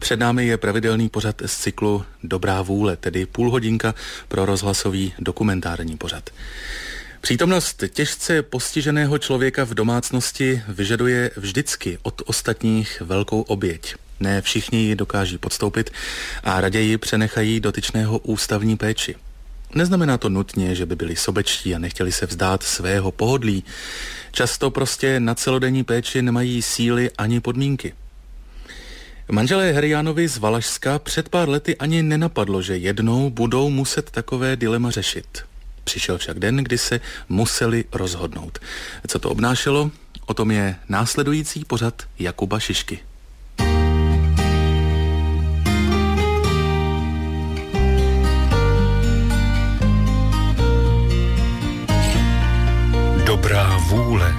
Před námi je pravidelný pořad z cyklu Dobrá vůle, tedy půlhodinka pro rozhlasový dokumentární pořad. Přítomnost těžce postiženého člověka v domácnosti vyžaduje vždycky od ostatních velkou oběť. Ne všichni ji dokáží podstoupit a raději přenechají dotyčného ústavní péči. Neznamená to nutně, že by byli sobečtí a nechtěli se vzdát svého pohodlí. Často prostě na celodenní péči nemají síly ani podmínky. Manželé Heriánovi z Valašska před pár lety ani nenapadlo, že jednou budou muset takové dilema řešit. Přišel však den, kdy se museli rozhodnout. Co to obnášelo? O tom je následující pořad Jakuba Šišky. Dobrá vůle.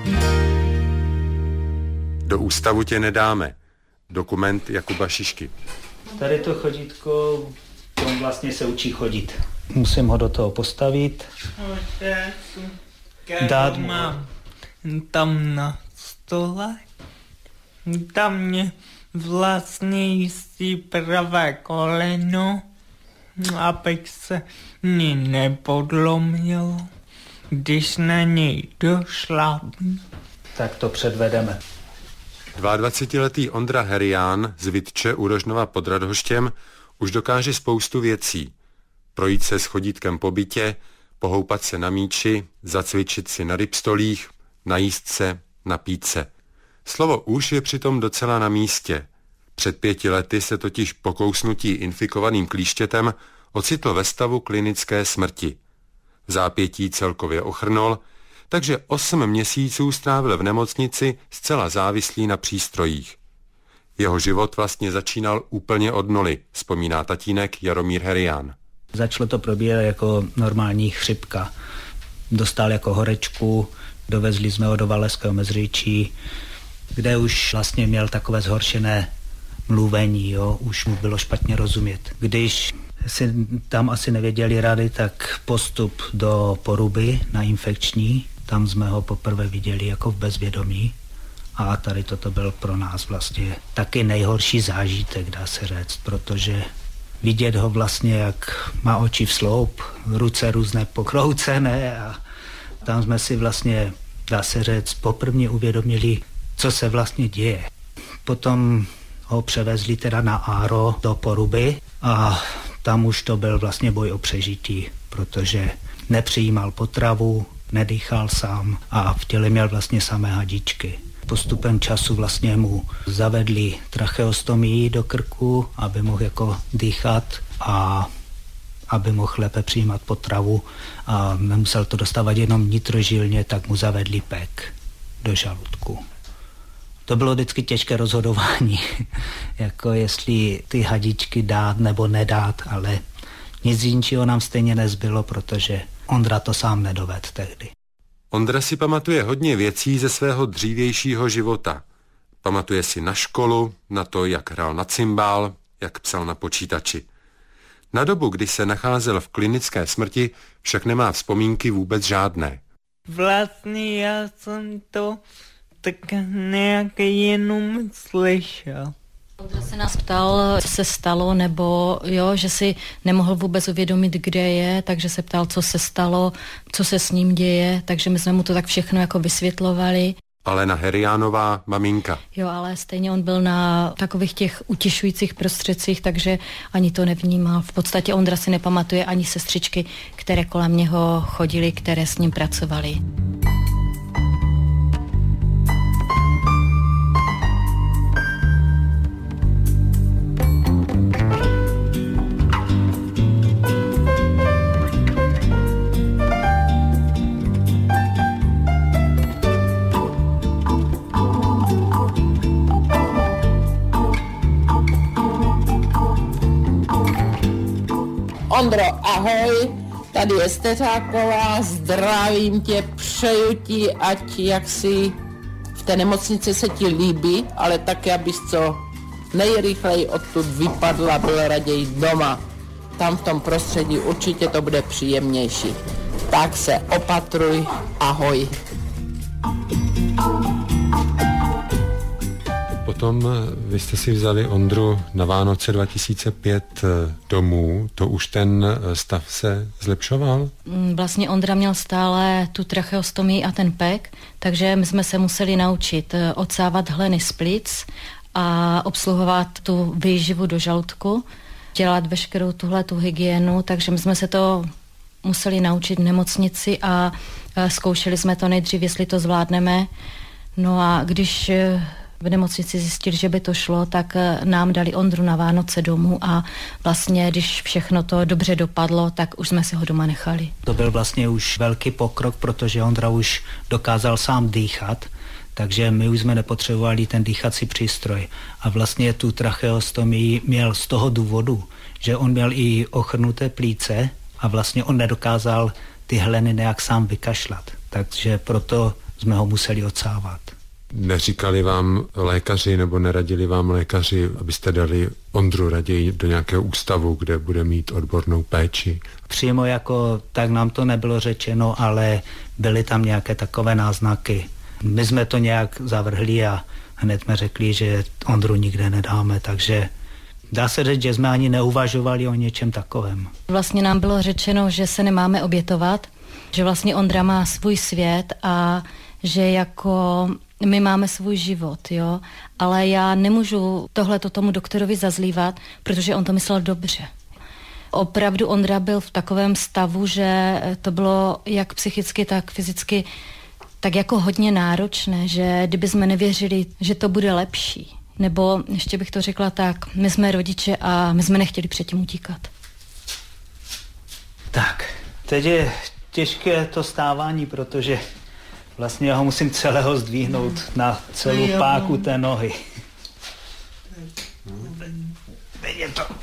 Do ústavu tě nedáme. Dokument Jakuba Šišky. Tady to chodítko, on vlastně se učí chodit. Musím ho do toho postavit. Dát mu. Tam na stole. Tam mě vlastně jistí pravé koleno, abych se ní nepodlomil, když na něj došlápnu. Tak to předvedeme. 22letý Ondra Herián z Vitče u Rožnova pod Radhoštěm už dokáže spoustu věcí. Projít se s chodítkem po bytě, pohoupat se na míči, zacvičit si na rybstolích, najíst se, napít se. Slovo už je přitom docela na místě. Před 5 lety se totiž po kousnutí infikovaným klíštětem ocitl ve stavu klinické smrti. V zápětí celkově ochrnul, takže 8 měsíců strávil v nemocnici zcela závislý na přístrojích. Jeho život vlastně začínal úplně od nuly, vzpomíná tatínek Jaromír Herián. Začalo to probíhat jako normální chřipka. Dostal jako horečku, dovezli jsme ho do Valašského Mezříčí, kde už vlastně měl takové zhoršené mluvení, jo? Už mu bylo špatně rozumět. Když si tam asi nevěděli rady, tak postup do Poruby na infekční, tam jsme ho poprvé viděli jako v bezvědomí a tady toto byl pro nás vlastně taky nejhorší zážitek, dá se říct, protože vidět ho vlastně, jak má oči v sloup, ruce různé pokroucené a tam jsme si vlastně, dá se říct, poprvně uvědomili, co se vlastně děje. Potom ho převezli teda na Áro do Poruby a tam už to byl vlastně boj o přežití, protože nepřijímal potravu, nedýchal sám a v těle měl vlastně samé hadičky. Postupem času vlastně mu zavedli tracheostomii do krku, aby mohl jako dýchat a aby mohl lépe přijímat potravu a nemusel to dostávat jenom nitrožilně, tak mu zavedli PEK do žaludku. To bylo vždycky těžké rozhodování, jako jestli ty hadičky dát nebo nedát, ale nic jinčího nám stejně nezbylo, protože Ondra to sám nedovedl tehdy. Ondra si pamatuje hodně věcí ze svého dřívějšího života. Pamatuje si na školu, na to, jak hrál na cymbál, jak psal na počítači. Na dobu, kdy se nacházel v klinické smrti, však nemá vzpomínky vůbec žádné. Vlastně já jsem to tak nějak jenom slyšel. Ondra se nás ptal, co se stalo, nebo jo, že si nemohl vůbec uvědomit, kde je, takže se ptal, co se stalo, co se s ním děje, takže my jsme mu to tak všechno jako vysvětlovali. Alena Heriánová, maminka. Jo, ale stejně on byl na takových těch utišujících prostředcích, takže ani to nevnímal. V podstatě Ondra si nepamatuje ani sestřičky, které kolem něho chodily, které s ním pracovaly. Ondro, ahoj, tady je Steřáková, zdravím tě, přeju ti, ať jak si v té nemocnici se ti líbí, ale taky, abys co nejrychleji odtud vypadla, byl raději doma. Tam v tom prostředí určitě to bude příjemnější. Tak se opatruj, ahoj. Pod potom vy jste si vzali Ondru na Vánoce 2005 domů, to už ten stav se zlepšoval? Vlastně Ondra měl stále tu tracheostomii a ten pek, takže my jsme se museli naučit odsávat hleny z plic a obsluhovat tu výživu do žaludku, dělat veškerou tu hygienu, takže my jsme se to museli naučit v nemocnici a zkoušeli jsme to nejdřív, jestli to zvládneme. No a když v nemocnici zjistili, že by to šlo, tak nám dali Ondru na Vánoce domů a vlastně, když všechno to dobře dopadlo, tak už jsme si ho doma nechali. To byl vlastně už velký pokrok, protože Ondra už dokázal sám dýchat, takže my už jsme nepotřebovali ten dýchací přístroj. A vlastně tu tracheostomii měl z toho důvodu, že on měl i ochrnuté plíce a vlastně on nedokázal ty hleny nějak sám vykašlat. Takže proto jsme ho museli odsávat. Neříkali vám lékaři nebo neradili vám lékaři, abyste dali Ondru raději do nějakého ústavu, kde bude mít odbornou péči? Přímo jako tak nám to nebylo řečeno, ale byly tam nějaké takové náznaky. My jsme to nějak zavrhli a hned jsme řekli, že Ondru nikde nedáme, takže dá se říct, že jsme ani neuvažovali o něčem takovém. Vlastně nám bylo řečeno, že se nemáme obětovat, že vlastně Ondra má svůj svět a že jako my máme svůj život, jo, ale já nemůžu tohleto tomu doktorovi zazlívat, protože on to myslel dobře. Opravdu Ondra byl v takovém stavu, že to bylo jak psychicky, tak fyzicky tak jako hodně náročné, že kdyby jsme nevěřili, že to bude lepší. Nebo ještě bych to řekla tak, my jsme rodiče a my jsme nechtěli předtím utíkat. Tak, teď je těžké to stávání, protože vlastně já ho musím celého zdvihnout na celou páku té nohy. Teď je to.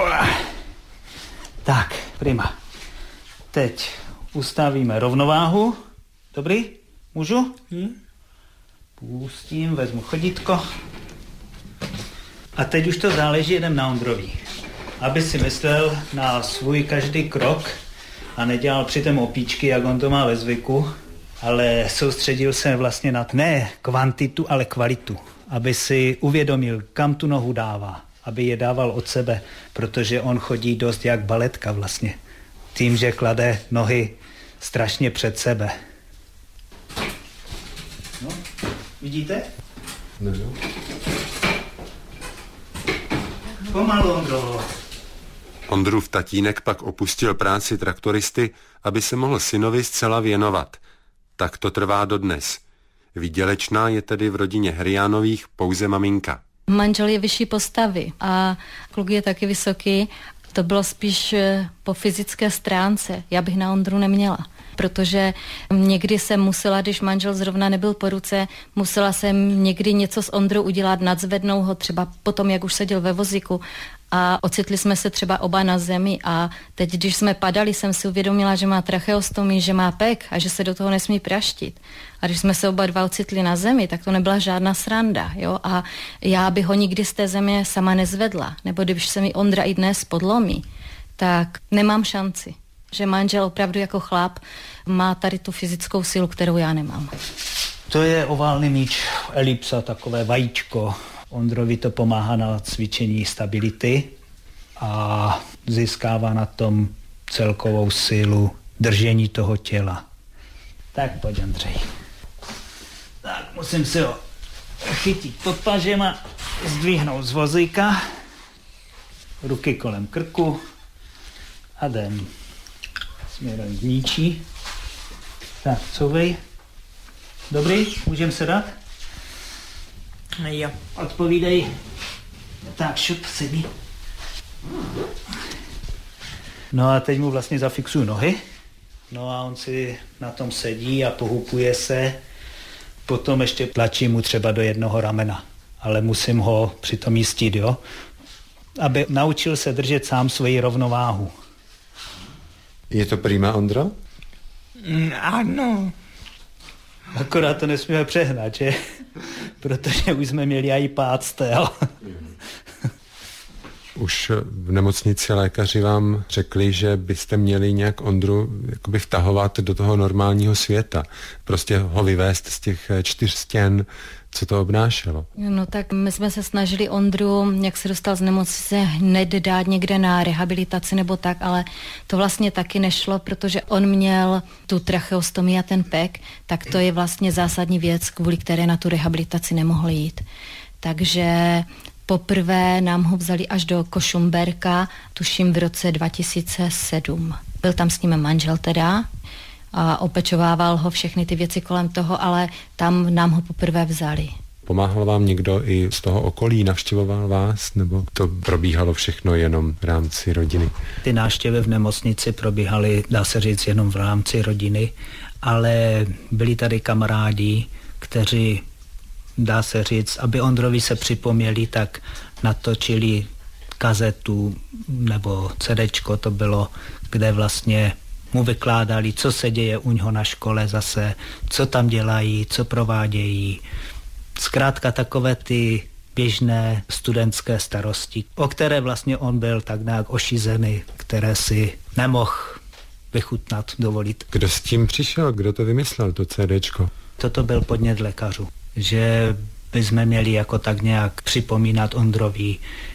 Tak, prima. Teď ustavíme rovnováhu. Dobrý? Můžu? Pustím, vezmu chodítko. A teď už to záleží jenom na Ondrovi. Aby si myslel na svůj každý krok a nedělal přitom opíčky, jak on to má ve zvyku, ale soustředil se vlastně na ne kvantitu, ale kvalitu. Aby si uvědomil, kam tu nohu dává, aby je dával od sebe, protože on chodí dost jak baletka vlastně. Tím, že klade nohy strašně před sebe. No, vidíte? Ne. Pomalu, Ondro. Ondrův tatínek pak opustil práci traktoristy, aby se mohl synovi zcela věnovat. Tak to trvá dodnes. Výdělečná je tedy v rodině Heriánových pouze maminka. Manžel je vyšší postavy a kluk je taky vysoký. To bylo spíš po fyzické stránce. Já bych na Ondru neměla. Protože někdy jsem musela, když manžel zrovna nebyl po ruce, musela jsem někdy něco s Ondrou udělat, nadzvednout ho třeba potom, jak už seděl ve vozíku a ocitli jsme se třeba oba na zemi a teď, když jsme padali, jsem si uvědomila, že má tracheostomii, že má pek a že se do toho nesmí praštit. A když jsme se oba dva ocitli na zemi, tak to nebyla žádná sranda, jo, a já bych ho nikdy z té země sama nezvedla, nebo když se mi Ondra i dnes podlomí, tak nemám šanci. Že manžel opravdu jako chlap má tady tu fyzickou sílu, kterou já nemám. To je oválný míč, elipsa, takové vajíčko. Ondrovi to pomáhá na cvičení stability a získává na tom celkovou sílu držení toho těla. Tak pojď, Andrej. Tak musím si ho chytit pod pažem a zdvihnout z vozíka. Ruky kolem krku a jdem směrem k níči. Tak, couvej. Dobrý, můžeme se dát? Jo. Odpovídej. Tak, šup, sedí. No a teď mu vlastně zafixuju nohy. No a on si na tom sedí a pohupuje se. Potom ještě tlačím mu třeba do jednoho ramena. Ale musím ho přitom jistit, jo? Aby naučil se držet sám svoji rovnováhu. Je to prima, Ondro? Ano. Akorát to nesmíme přehnat, že? Protože už jsme měli i pád, jo? Už v nemocnici lékaři vám řekli, že byste měli nějak Ondru jakoby vtahovat do toho normálního světa. Prostě ho vyvést z těch 4 stěn. Co to obnášelo? No tak my jsme se snažili Ondru, jak se dostal z nemocnice, hned dát někde na rehabilitaci nebo tak, ale to vlastně taky nešlo, protože on měl tu tracheostomii a ten pek, tak to je vlastně zásadní věc, kvůli které na tu rehabilitaci nemohl jít. Takže poprvé nám ho vzali až do Košumberka, tuším v roce 2007. Byl tam s ním manžel teda a opečovával ho všechny ty věci kolem toho, ale tam nám ho poprvé vzali. Pomáhal vám někdo i z toho okolí, navštěvoval vás, nebo to probíhalo všechno jenom v rámci rodiny? Ty návštěvy v nemocnici probíhaly, dá se říct, jenom v rámci rodiny, ale byli tady kamarádi, kteří, dá se říct, aby Ondrovi se připomněli, tak natočili kazetu nebo CDčko to bylo, kde vlastně mu vykládali, co se děje u něho na škole zase, co tam dělají, co provádějí. Zkrátka takové ty běžné studentské starosti, o které vlastně on byl tak nějak ošizený, které si nemohl vychutnat, dovolit. Kdo s tím přišel? Kdo to vymyslel, to CDčko? Toto byl podnět lékařů, že bychom měli jako tak nějak připomínat Ondrovi.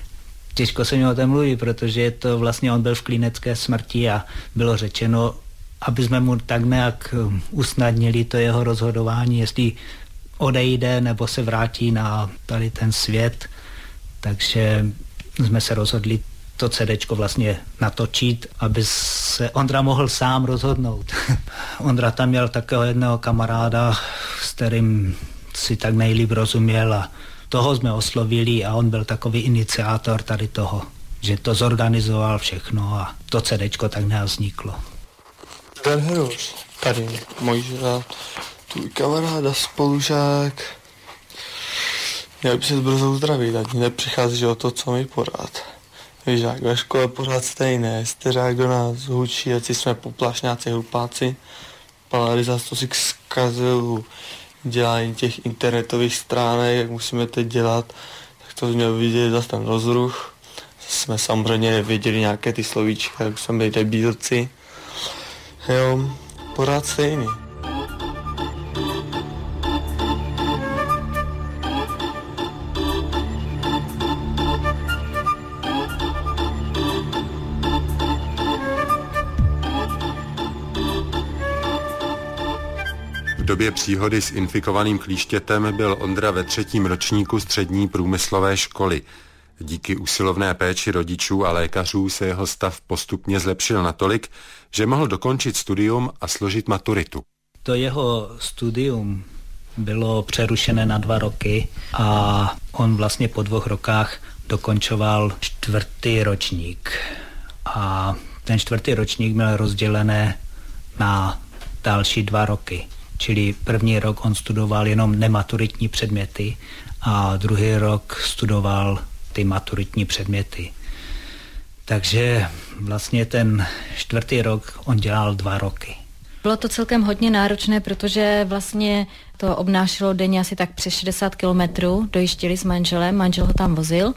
Těžko se mi o tom mluví, protože to vlastně on byl v klinické smrti a bylo řečeno, aby jsme mu tak nějak usnadnili to jeho rozhodování, jestli odejde nebo se vrátí na tady ten svět. Takže jsme se rozhodli to CDčko vlastně natočit, aby se Ondra mohl sám rozhodnout. Ondra tam měl takového jednoho kamaráda, s kterým si tak nejlíp rozuměl a toho jsme oslovili a on byl takový iniciátor tady toho, že to zorganizoval všechno a to CDčko tak nějak vzniklo. Ten Heroš, tady Mojžela, tvůj kamarád, spolužák. Měl by se brzo uzdravit, ať nepřicházíš o to, co mi porád. Víš, jak ve škole pořád stejné, steřák do nás hučí, ať si jsme poplašňáci, hlupáci. Palarizas to si zkazil dělání těch internetových stránek, jak musíme teď dělat, tak to měl vidět zase ten rozruch. Jsme samozřejmě nevěděli nějaké ty slovíčka, jak jsme byli debílci. Jo, pořád stejný. V době příhody s infikovaným klíštětem byl Ondra ve 3. ročníku střední průmyslové školy. Díky usilovné péči rodičů a lékařů se jeho stav postupně zlepšil natolik, že mohl dokončit studium a složit maturitu. To jeho studium bylo přerušené na 2 roky a on vlastně po 2 rokách dokončoval 4. ročník. A ten 4. ročník měl rozdělené na další 2 roky. Čili 1. rok on studoval jenom nematuritní předměty a 2. rok studoval ty maturitní předměty. Takže vlastně ten 4. rok on dělal 2 roky. Bylo to celkem hodně náročné, protože vlastně to obnášelo denně asi tak přes 60 kilometrů. Dojížděli s manželem, manžel ho tam vozil.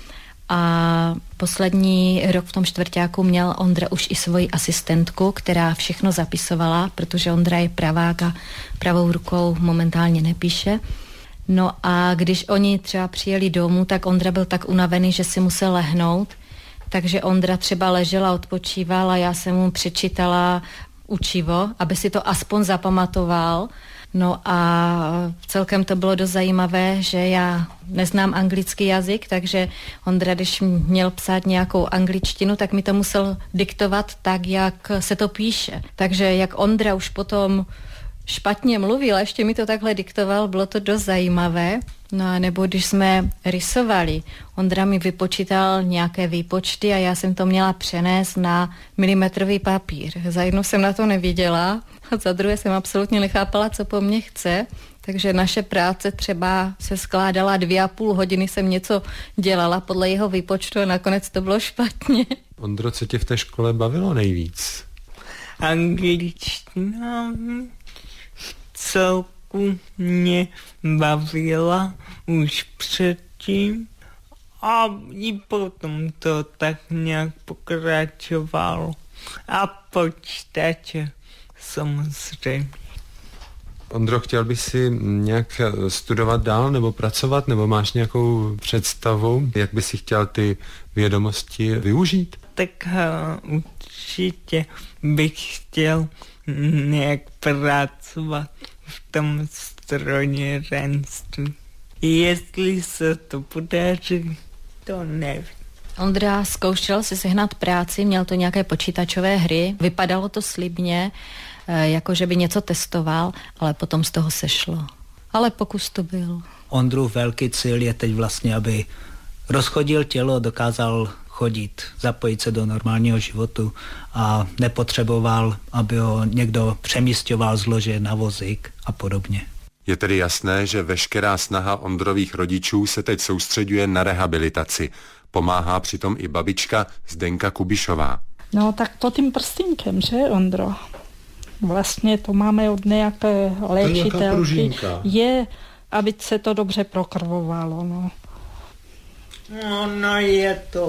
A poslední rok v tom 4. měl Ondra už i svoji asistentku, která všechno zapisovala, protože Ondra je pravák a pravou rukou momentálně nepíše. No a když oni třeba přijeli domů, tak Ondra byl tak unavený, že si musel lehnout. Takže Ondra třeba ležel a odpočíval a já jsem mu přečítala učivo, aby si to aspoň zapamatoval. No a celkem to bylo dost zajímavé, že já neznám anglický jazyk, takže Ondra, když měl psát nějakou angličtinu, tak mi to musel diktovat tak, jak se to píše. Takže jak Ondra už potom špatně mluvil, a ještě mi to takhle diktoval, bylo to dost zajímavé. No a nebo když jsme rysovali, Ondra mi vypočítal nějaké výpočty a já jsem to měla přenést na milimetrový papír. Za jednou jsem na to neviděla a za druhé jsem absolutně nechápala, co po mně chce. Takže naše práce třeba se skládala 2,5 hodiny, jsem něco dělala podle jeho výpočtu a nakonec to bylo špatně. Ondro, co tě v té škole bavilo nejvíc? Angličtina celku mě bavila už předtím A i potom to tak nějak pokračovalo. A počítače samozřejmě. Ondro, chtěl bys si nějak studovat dál nebo pracovat, nebo máš nějakou představu, jak bys si chtěl ty vědomosti využít? Tak určitě bych chtěl nějak pracovat v tom strojírenství. Jestli se to podaří, to nevím. Ondra zkoušel si sehnat práci, měl to nějaké počítačové hry, vypadalo to slibně, jako že by něco testoval, ale potom z toho sešlo. Ale pokus to byl. Ondrův velký cíl je teď vlastně, aby rozchodil tělo, dokázal chodit, zapojit se do normálního životu a nepotřeboval, aby ho někdo přemísťoval z lože na vozík a podobně. Je tedy jasné, že veškerá snaha Ondrových rodičů se teď soustředuje na rehabilitaci. Pomáhá přitom i babička Zdenka Kubišová. No tak to tím prstínkem, že Ondro? Vlastně to máme od nějaké léčitelky. Je, aby se to dobře prokrvovalo, no. No je to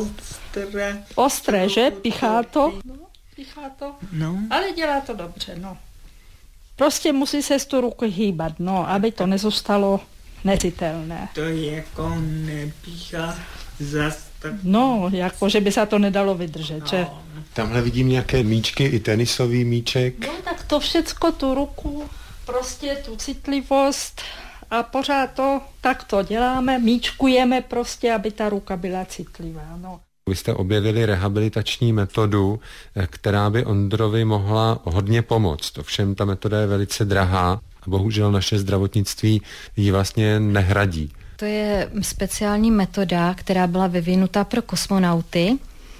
ostré. Ostré, že? Pichá to? No, pichá to. No. Ale dělá to dobře, no. Prostě musí se z tu ruku hýbat, no, aby to nezůstalo necitelné. To jako nepíchá zas tak. No, jako, že by se to nedalo vydržet, že? Tamhle vidím nějaké míčky, i tenisový míček. No tak to všecko, tu ruku, prostě tu citlivost a pořád to takto děláme, míčkujeme prostě, aby ta ruka byla citlivá, no. Vy jste objevili rehabilitační metodu, která by Ondrovi mohla hodně pomoct. Ovšem ta metoda je velice drahá a bohužel naše zdravotnictví ji vlastně nehradí. To je speciální metoda, která byla vyvinuta pro kosmonauty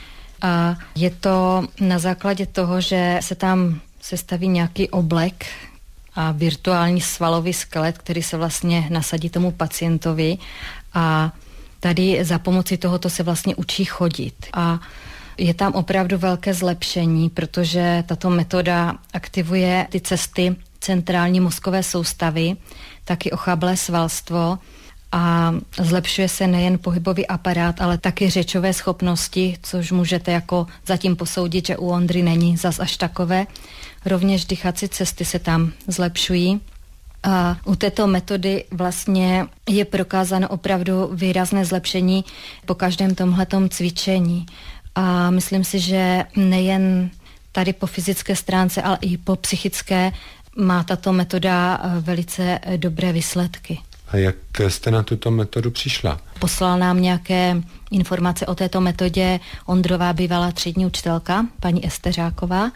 a je to na základě toho, že se tam sestaví nějaký oblek a virtuální svalový skelet, který se vlastně nasadí tomu pacientovi a tady za pomoci tohoto se vlastně učí chodit. A je tam opravdu velké zlepšení, protože tato metoda aktivuje ty cesty centrální mozkové soustavy, taky ocháblé svalstvo a zlepšuje se nejen pohybový aparát, ale taky řečové schopnosti, což můžete jako zatím posoudit, že u Ondry není zas až takové. Rovněž dýchací cesty se tam zlepšují. A u této metody vlastně je prokázáno opravdu výrazné zlepšení po každém tomhletom cvičení. A myslím si, že nejen tady po fyzické stránce, ale i po psychické má tato metoda velice dobré výsledky. A jak jste na tuto metodu přišla? Poslal nám nějaké informace o této metodě Ondrová bývalá třídní učitelka, paní Esteřáková.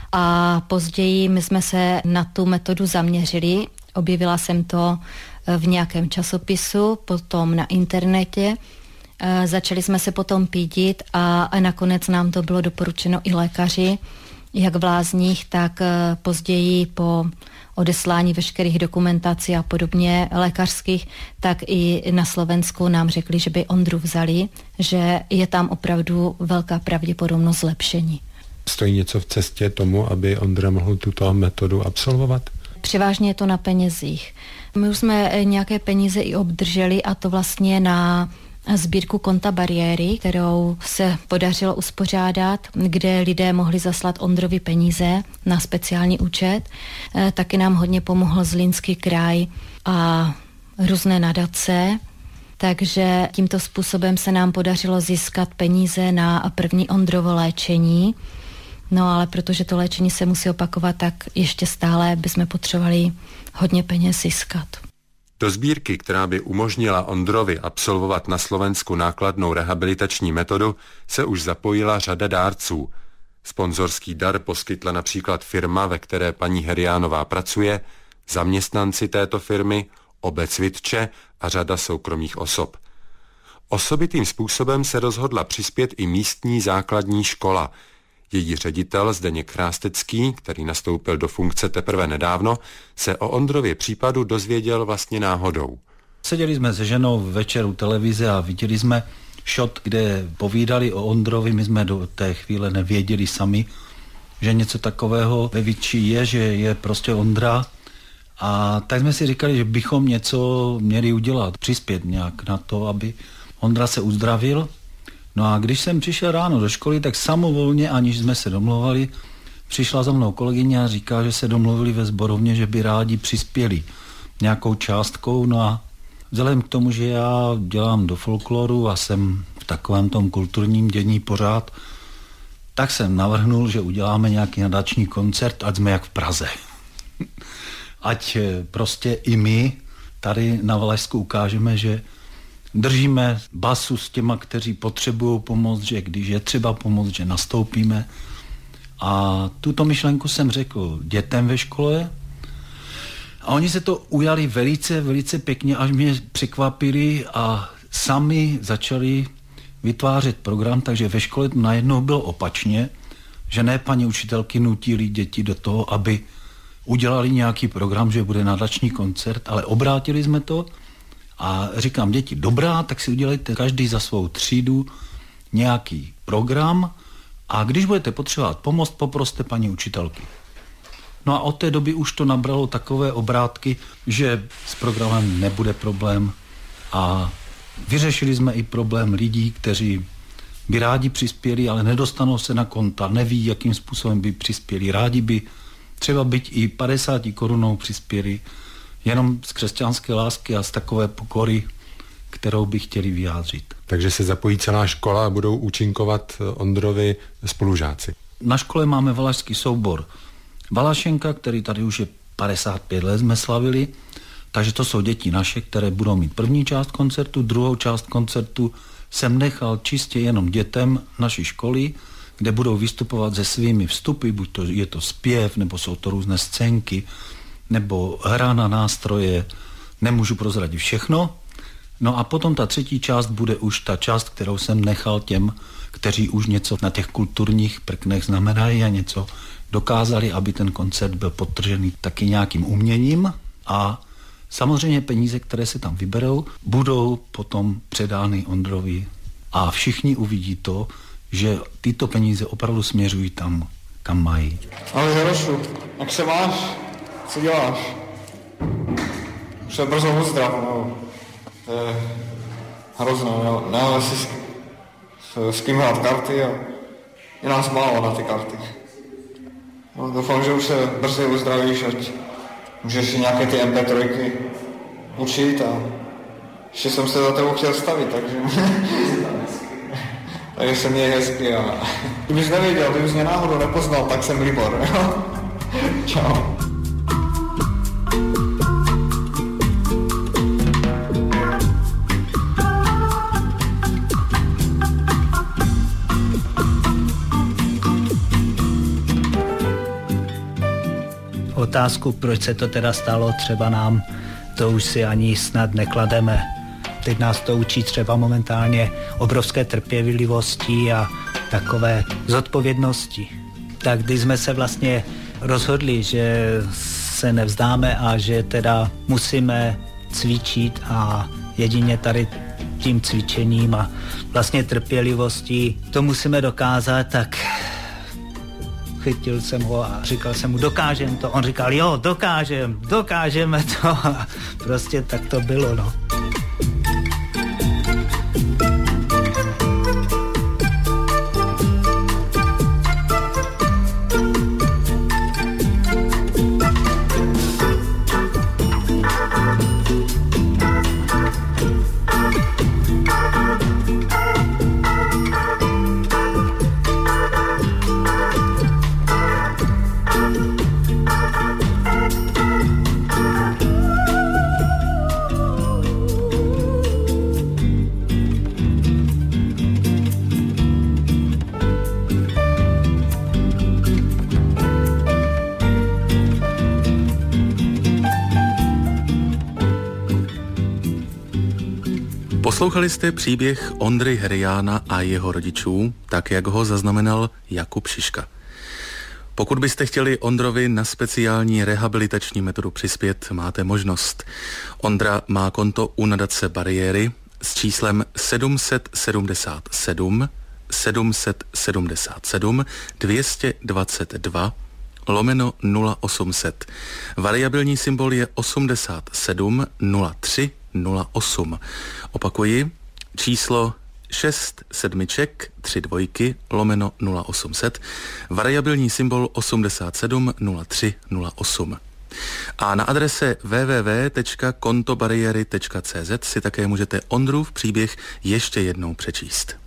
A později my jsme se na tu metodu zaměřili. Objevila jsem to v nějakém časopisu, potom na internetě. Začali jsme se potom pídit a nakonec nám to bylo doporučeno i lékaři, jak v Lázních, tak později po odeslání veškerých dokumentací a podobně lékařských, tak i na Slovensku nám řekli, že by Ondru vzali, že je tam opravdu velká pravděpodobnost zlepšení. Stojí něco v cestě tomu, aby Ondra mohl tuto metodu absolvovat? Převážně je to na penězích. My už jsme nějaké peníze i obdrželi a to vlastně na sbírku konta bariéry, kterou se podařilo uspořádat, kde lidé mohli zaslat Ondrovi peníze na speciální účet. Taky nám hodně pomohl Zlínský kraj a různé nadace, takže tímto způsobem se nám podařilo získat peníze na první Ondrovo léčení. No ale protože to léčení se musí opakovat, tak ještě stále bychom potřebovali hodně peněz získat. Do sbírky, která by umožnila Ondrovi absolvovat na Slovensku nákladnou rehabilitační metodu, se už zapojila řada dárců. Sponzorský dar poskytla například firma, ve které paní Heriánová pracuje, zaměstnanci této firmy, obec Vitče a řada soukromých osob. Osobitým způsobem se rozhodla přispět i místní základní škola. Její ředitel Zdeněk Chrástecký, který nastoupil do funkce teprve nedávno, se o Ondrově případu dozvěděl vlastně náhodou. Seděli jsme se ženou večer u televize a viděli jsme shot, kde povídali o Ondrovi. My jsme do té chvíle nevěděli sami, že něco takového ve Vitči je, že je prostě Ondra. A tak jsme si říkali, že bychom něco měli udělat, přispět nějak na to, aby Ondra se uzdravil. No a když jsem přišel ráno do školy, tak samovolně, aniž jsme se domluvali, přišla za mnou kolegyně a říká, že se domluvili ve sborovně, že by rádi přispěli nějakou částkou. No a vzhledem k tomu, že já dělám do folkloru a jsem v takovém tom kulturním dění pořád, tak jsem navrhnul, že uděláme nějaký nadační koncert, ať jsme jak v Praze. Ať prostě i my tady na Valašsku ukážeme, že držíme basu s těma, kteří potřebují pomoc, že když je třeba pomoct, že nastoupíme. A tuto myšlenku jsem řekl dětem ve škole a oni se to ujali velice, velice pěkně, až mě překvapili a sami začali vytvářet program, takže ve škole to najednou bylo opačně, že ne paní učitelky nutili děti do toho, aby udělali nějaký program, že bude nadační koncert, ale obrátili jsme to a říkám, děti, dobrá, tak si udělejte každý za svou třídu nějaký program a když budete potřebovat pomoct, poproste paní učitelky. No a od té doby už to nabralo takové obrátky, že s programem nebude problém a vyřešili jsme i problém lidí, kteří by rádi přispěli, ale nedostanou se na konta, neví, jakým způsobem by přispěli. Rádi by třeba byť i 50 korunou přispěli, jenom z křesťanské lásky a z takové pokory, kterou by chtěli vyjádřit. Takže se zapojí celá škola a budou účinkovat Ondrovi spolužáci. Na škole máme valašský soubor Valašenka, který tady už je 55 let jsme slavili, takže to jsou děti naše, které budou mít první část koncertu, druhou část koncertu jsem nechal čistě jenom dětem naší školy, kde budou vystupovat se svými vstupy, buď to je to zpěv, nebo jsou to různé scénky, nebo hra na nástroje, nemůžu prozradit všechno. No a potom ta třetí část bude už ta část, kterou jsem nechal těm, kteří už něco na těch kulturních prknech znamenají a něco dokázali, aby ten koncert byl podtržený taky nějakým uměním a samozřejmě peníze, které se tam vyberou, budou potom předány Ondrovi a všichni uvidí to, že tyto peníze opravdu směřují tam, kam mají. Ale Jarošu, jak se máš? Co děláš? Už se brzo uzdrav, no. To je hrozné, nemáme si s kým hrát karty a je nás málo na ty karty. No, doufám, že už se brzy uzdravíš, ať můžeš si nějaké ty MP3 učit a ještě jsem se za tebou chtěl stavit, takže takže se měj hezky a kdybys nevěděl, kdybys mě náhodou nepoznal, tak jsem Libor. Čau. Otázku, proč se to teda stalo třeba nám, to už si ani snad neklademe. Teď nás to učí třeba momentálně obrovské trpělivosti a takové zodpovědnosti. Tak když jsme se vlastně rozhodli, že se nevzdáme a že teda musíme cvičit a jedině tady tím cvičením a vlastně trpělivostí to musíme dokázat, tak chytil jsem ho a říkal jsem mu, dokážem to. On říkal, jo, dokážeme to. A prostě tak to bylo, no. Poslouchali jste příběh Ondry Heriána a jeho rodičů, tak jak ho zaznamenal Jakub Šiška. Pokud byste chtěli Ondrovi na speciální rehabilitační metodu přispět, máte možnost. Ondra má konto u nadace Bariéry s číslem 777 777 222 /0800. Variabilní symbol je 87 03 08. Opakuji číslo 6 sedmiček 3 dvojky lomeno 0800, variabilní symbol 87 03 08. A na adrese www.kontobariéry.cz si také můžete Ondrův příběh ještě jednou přečíst.